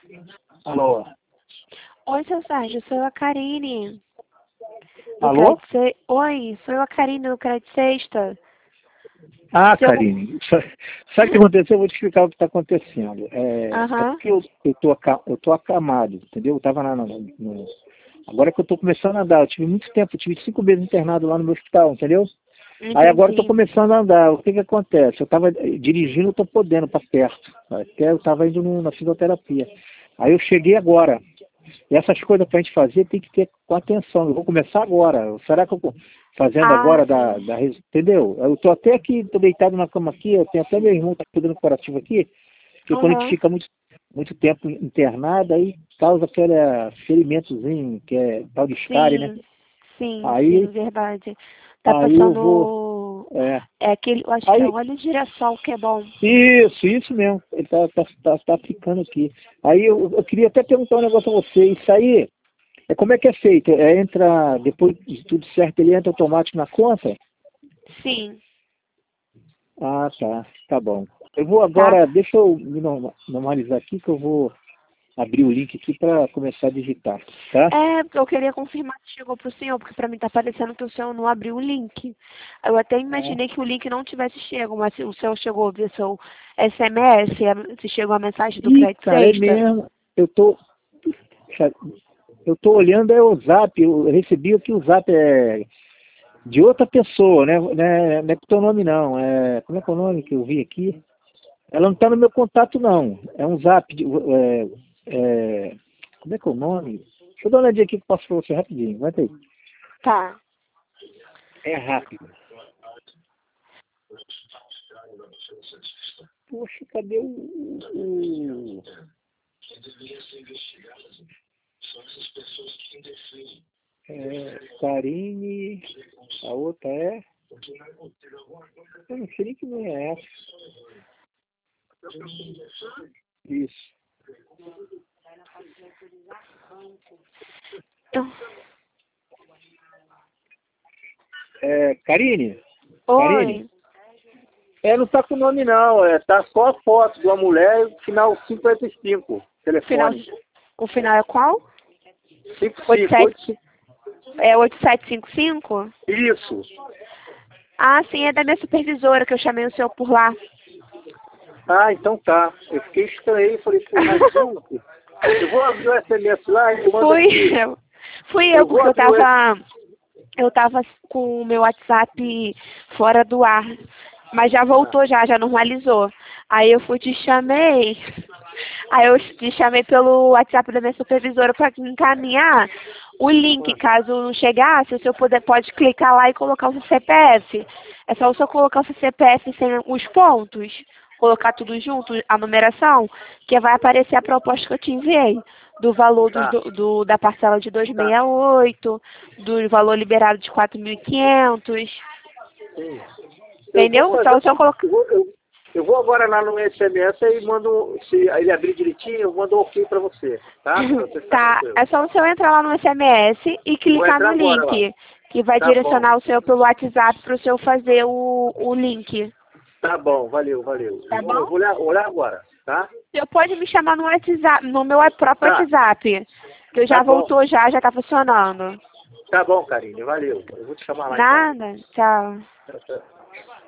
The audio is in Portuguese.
Alô? Oi, seu Sérgio, sou a Karine. Alô? Oi, sou a Karine do Crédito Sexta. Ah, Seu... Karine, sabe o que aconteceu? Eu vou te explicar o que está acontecendo. É Aham, porque eu tô acamado, entendeu? Eu estava agora que eu estou começando a andar, eu tive muito tempo, eu tive 5 meses internado lá no meu hospital, entendeu? Aí agora eu estou entendi. começando a andar. O que que acontece? Eu estava dirigindo, eu estou podendo para perto. Até eu estava indo na fisioterapia. Aí eu cheguei agora. E essas coisas para a gente fazer tem que ter com atenção. Eu vou começar agora. Será que eu fazendo Ah, agora sim. entendeu? Eu estou até aqui, estou deitado na cama aqui, eu tenho até meu irmão que está cuidando do curativo aqui, porque quando a gente Aham, fica muito tempo internado, aí causa aquele ferimentozinho, que é tal de escárie, né? sim. Sim, sim, Aí, verdade. Tá aí eu vou. passando... É, É aquele, eu acho que é aí, óleo de girassol que é bom. isso mesmo. Ele tá aplicando aqui. Aí eu queria até perguntar um negócio a você. Isso aí, como é que é feito? Entra, depois de tudo certo, ele entra automático na conta? Sim, Ah, tá. Tá bom. Eu vou tá? agora, deixa eu me normalizar aqui, que eu vou abrir o link aqui para começar a digitar, tá? É, porque eu queria confirmar se chegou pro senhor, porque pra mim tá parecendo que o senhor não abriu o link. Eu até Ah, imaginei que o link não tivesse chego, mas se o senhor chegou a ver seu SMS, se chegou a mensagem do ih, Crédito cara, é Sexta. mesmo. Eu tô olhando o Zap, eu recebi aqui o Zap de outra pessoa, né? Não é com teu nome não. Como é que é o nome que eu vi aqui? Ela não está no meu contato não. É um Zap como é que é o nome? Deixa eu dar uma olhadinha aqui que eu passo para você rapidinho. Aguenta aí. Tá. É rápido. Poxa, cadê Karine, a outra é? Eu não sei nem que não é essa. Isso. Eu- Karine? Karine? Oi. Não tá com nome não, tá só a foto de uma mulher, final 55, Final, telefone. o final é qual? 55, 87, 85. é 8755? Isso. Ah, sim, é da minha supervisora que eu chamei o senhor por lá. Ah, então tá. Eu fiquei estranho, falei, pô, mais um? Eu vou abrir o SMS lá e mando Fui aqui. eu. Fui eu, Eu vou porque abrir o eu tava com o meu WhatsApp fora do ar. Mas já voltou, já normalizou. Aí eu fui te chamei. Aí eu te chamei pelo WhatsApp da minha supervisora para encaminhar o link. Caso não chegasse, o senhor pode clicar lá e colocar o seu CPF. É só o senhor colocar o seu CPF sem os pontos, colocar tudo junto, a numeração, que vai aparecer a proposta que eu te enviei. Do valor Tá, da parcela de tá. 268, do valor liberado de 4.500, Sim. Eu vou entendeu? fazer Só o o senhor seguinte, colocar. eu vou agora lá no SMS e mando, se ele abrir direitinho, eu mando um ok pra você, tá? Pra você ficar Tá, tranquilo. é só o senhor entrar lá no SMS e Eu vou clicar entrar no agora lá. link, que vai Tá bom. direcionar o senhor pelo WhatsApp para o senhor fazer o link. Tá bom, valeu, valeu. Tá Eu bom? vou olhar agora, tá? O senhor pode me chamar no WhatsApp, no meu próprio Tá, WhatsApp, que eu tá já bom. voltou já tá funcionando. Tá bom, Karine, valeu. Eu vou te chamar lá então. Nada? Tchau. Tchau, tchau.